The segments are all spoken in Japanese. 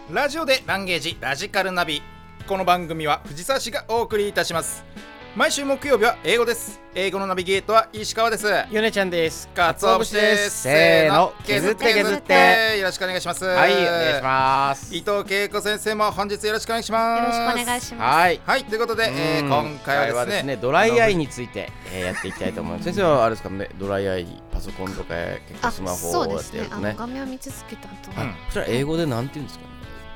ラジオでランゲージラジカルナビ。この番組は藤沢市がお送りいたします。毎週木曜日は英語です。英語のナビゲートは石川です。 ヨネちゃんです。 かつお節です。 せーの、削って削って。 よろしくお願いします。 はい、お願いします。 伊藤恵子先生も本日よろしくお願いします。 よろしくお願いします。 はい、ということで、今回はですね、 ドライアイについて、やっていきたいと思います。先生はあれですかね、ドライアイ、パソコンとか結構スマホをやってやるとね。 画面を見続けた後、 それは英語でなんて言うんですかね。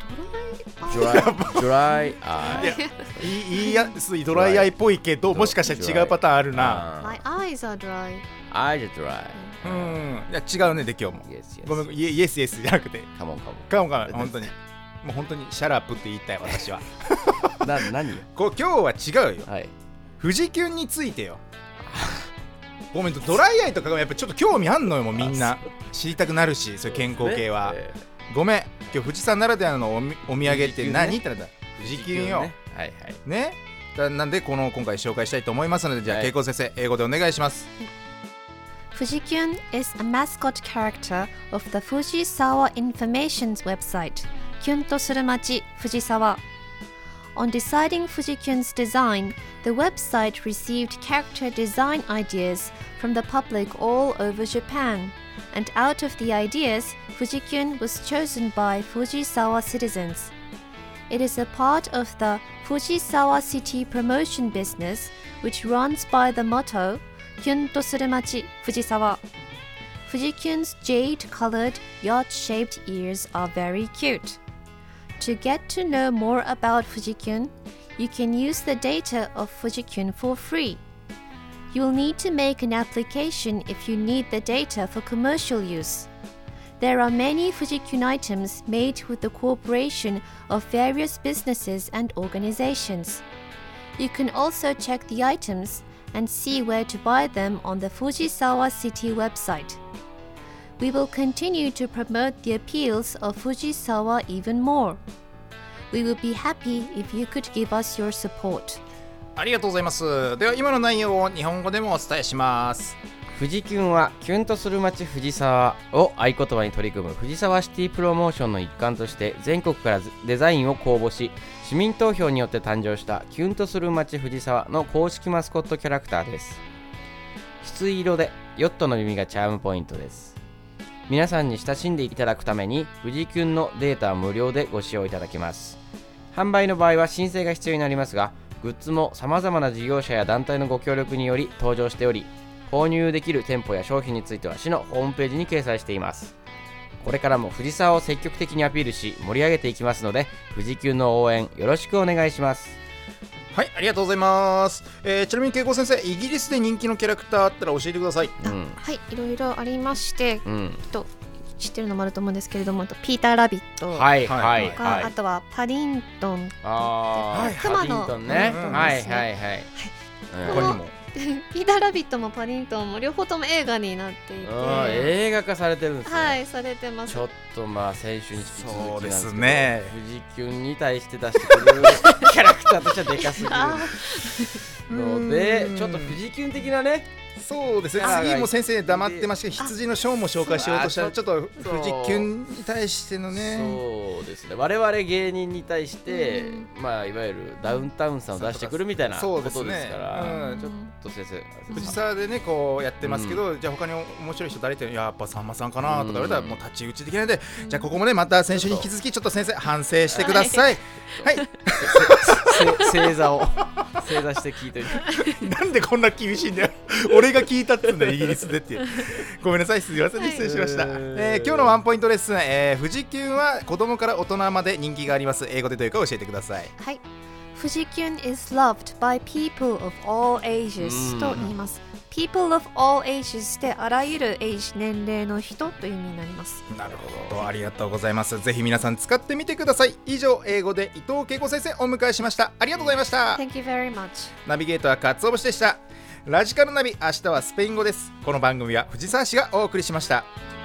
ドライアイ。言いやすいドライアイっぽいけど、もしかしたら違うパターンあるな。 My eyes are dry. Eyes are dry. いや違うねで今日も。ごめん、イエスイエスじゃなくて。カモン本当に。もう本当にシャラップって言いたい私は。 何？ 今日は違うよ。富士キュンについてよ。ごめん、ドライアイとかやっぱちょっと興味あんのよ、もうみんな知りたくなるし、そういう健康系は。ごめん、今日富士山ならではのお土産って何って言ったら富士キュンよ。ね。なんで今回紹介したいと思いますので、じゃあ恵子先生英語でお願いします。 Fujikyun is a mascot character of the Fujisawa Information's website, キュンとする街藤沢. On deciding Fujikyun's design, the website received character design ideas from the public all over Japan, and out of the ideas, Fujikyun was chosen by Fujisawa citizens. It is a part of the Fujisawa City promotion business, which runs by the motto キュンとする街藤沢. Fujikyun's jade-colored, yacht-shaped ears are very cute. To get to know more about Fujikyun, you can use the data of Fujikyun for free. You will need to make an application if you need the data for commercial use. There are many Fujikyun items made with the cooperation of various businesses and organizations. You can also check the items and see where to buy them on the Fujisawa City website. We will continue to promote the appeals of Fujisawa even more. We will be happy if you could give us your support. ありがとうございます。では今の内容を日本語でもお伝えします。 富士キュンはキュンとする街藤沢を合言葉に取り組む藤沢シティプロモーションの一環として全国からデザインを公募し、市民投票によって誕生したキュンとする街藤沢の公式マスコットキャラクターです。翡翠色でヨットの耳がチャームポイントです。皆さんに親しんでいただくために富士キュンのデータは無料でご使用いただけます。販売の場合は申請が必要になりますが、グッズも様々な事業者や団体のご協力により登場しており、購入できる店舗や商品については市のホームページに掲載しています。これからも藤沢を積極的にアピールし盛り上げていきますので、富士キュンの応援よろしくお願いします。 はい、ありがとうございます。ちなみに恵子先生、イギリスで人気のキャラクターあったら教えてください。 はい、いろいろありまして、知ってるのもあると思うんですけれども、ピーターラビットとか、あとはパディントン、熊のパディントンね。 他にもピーターラビットもパディントンも両方とも映画になっていて、 映画化されてるんですね。 はい、されてます。 ちょっと先週に引き続きなんですけど、富士キュンに対して出してくるキャラクターとしてはでかすぎるので、ちょっと富士キュン的なね。 そうですね。次も先生黙ってましたけど、羊のショーも紹介しようとしたらちょっと富士キュンに対してのね。 そうですね。我々芸人に対していわゆるダウンタウンさんを出してくるみたいなことですから、ちょっと先生藤沢でねこうやってますけど、じゃあ他に面白い人誰ってやっぱさんまさんかなとか言われたらもう太刀打ちできないので、じゃあここもねまた先週に引き続きちょっと先生反省してください。はい。 正座して聞いてる。 なんでこんな厳しいんだよ。俺が聞いたってんだよイギリスでっていう。ごめんなさい、失礼しました。今日のワンポイントレッスン、富士キュンは子供から大人まで人気があります。英語でどういうか教えてください。 はい。Fujikyun is loved by people of all ages と言います。People of all ages であらゆる年齢の人という意味になります。 なるほど、ありがとうございます。ぜひ皆さん使ってみてください。以上、英語で伊藤恵子先生お迎えしました。ありがとうございました。 Thank you very much。 ナビゲーターはかつお節でした。ラジカルナビ、明日はスペイン語です。この番組は藤沢市がお送りしました。